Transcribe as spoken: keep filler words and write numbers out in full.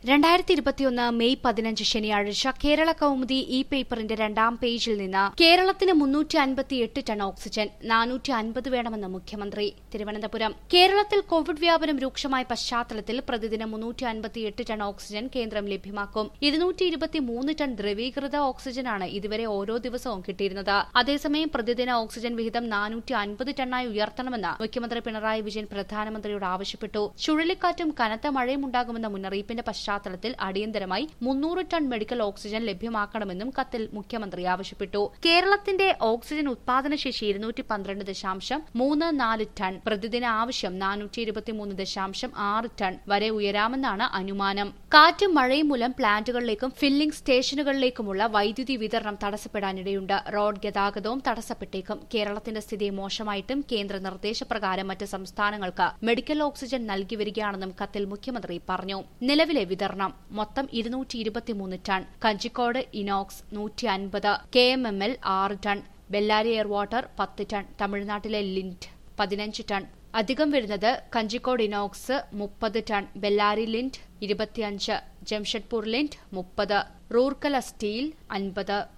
രണ്ടായിരത്തി ഇരുപത്തിയൊന്ന് മെയ് പതിനഞ്ച് ശനിയാഴ്ച കേരള കൗമുദി ഇ പേപ്പറിന്റെ രണ്ടാം പേജിൽ നിന്ന് കേരളത്തിന് മുന്നൂറ്റി അൻപത്തിയെട്ട് ടൺ ഓക്സിജൻ നാനൂറ്റി അൻപത് വേണമെന്ന് മുഖ്യമന്ത്രി തിരുവനന്തപുരം. കേരളത്തിൽ കോവിഡ് വ്യാപനം രൂക്ഷമായ പശ്ചാത്തലത്തിൽ പ്രതിദിനം മുന്നൂറ്റി അൻപത്തിയെട്ട് ടൺ ഓക്സിജൻ കേന്ദ്രം ലഭ്യമാക്കും. ഇരുന്നൂറ്റി ഇരുപത്തിമൂന്ന് ടൺ ദ്രവീകൃത ഓക്സിജനാണ് ഇതുവരെ ഓരോ ദിവസവും കിട്ടിയിരുന്നത്. അതേസമയം പ്രതിദിന ഓക്സിജൻ വിഹിതം നാനൂറ്റി അൻപത് ടണ്ണായി ഉയർത്തണമെന്ന് മുഖ്യമന്ത്രി പിണറായി വിജയൻ പ്രധാനമന്ത്രിയോട് ആവശ്യപ്പെട്ടു. ചുഴലിക്കാറ്റും കനത്ത മഴയും ഉണ്ടാകുമെന്ന മുന്നറിയിപ്പിന്റെ പശ്ചാത്തലത്തിൽ പശ്ചാത്തലത്തിൽ അടിയന്തരമായി മുന്നൂറ് ടൺ മെഡിക്കൽ ഓക്സിജൻ ലഭ്യമാക്കണമെന്നും കത്തിൽ മുഖ്യമന്ത്രി ആവശ്യപ്പെട്ടു. കേരളത്തിന്റെ ഓക്സിജൻ ഉത്പാദനശേഷി ഇരുന്നൂറ്റി പന്ത്രണ്ട് ദശാംശം മൂന്ന് നാല് ടൺ, പ്രതിദിന ആവശ്യം നാനൂറ്റി ഇരുപത്തിമൂന്ന് ദശാംശം ആറ് ടൺ വരെ ഉയരാമെന്നാണ് അനുമാനം. കാറ്റും മഴയും മൂലം പ്ലാന്റുകളിലേക്കും ഫില്ലിംഗ് സ്റ്റേഷനുകളിലേക്കുമുള്ള വൈദ്യുതി വിതരണം തടസ്സപ്പെടാനിടയുണ്ട്. റോഡ് ഗതാഗതവും തടസ്സപ്പെട്ടേക്കും. കേരളത്തിന്റെ സ്ഥിതി മോശമായിട്ടും കേന്ദ്ര നിർദ്ദേശപ്രകാരം മറ്റ് സംസ്ഥാനങ്ങൾക്ക് മെഡിക്കൽ ഓക്സിജൻ നൽകി വരികയാണെന്നും കത്തിൽ മുഖ്യമന്ത്രി പറഞ്ഞു. നിലവിലെ വിതരണം മൊത്തം ഇരുന്നൂറ്റി ഇരുപത്തിമൂന്ന് ടൺ. കഞ്ചിക്കോട് ഇനോക്സ് നൂറ്റി അൻപത്, കെ എം എം എൽ ആറ് ടൺ, ബെല്ലാരി എയർ വാട്ടർ പത്ത് ടൺ, തമിഴ്നാട്ടിലെ ലിന്റ് പതിനഞ്ച് ടൺ. അധികം വരുന്നത് കഞ്ചിക്കോട് ഇനോക്സ് മുപ്പത് ടൺ, ബെല്ലാരി ലിന്റ് ഇരുപത്തിയഞ്ച്, ജംഷഡ്പൂർ ലിന്റ് മുപ്പത്, റൂർക്കല സ്റ്റീൽ അൻപത്.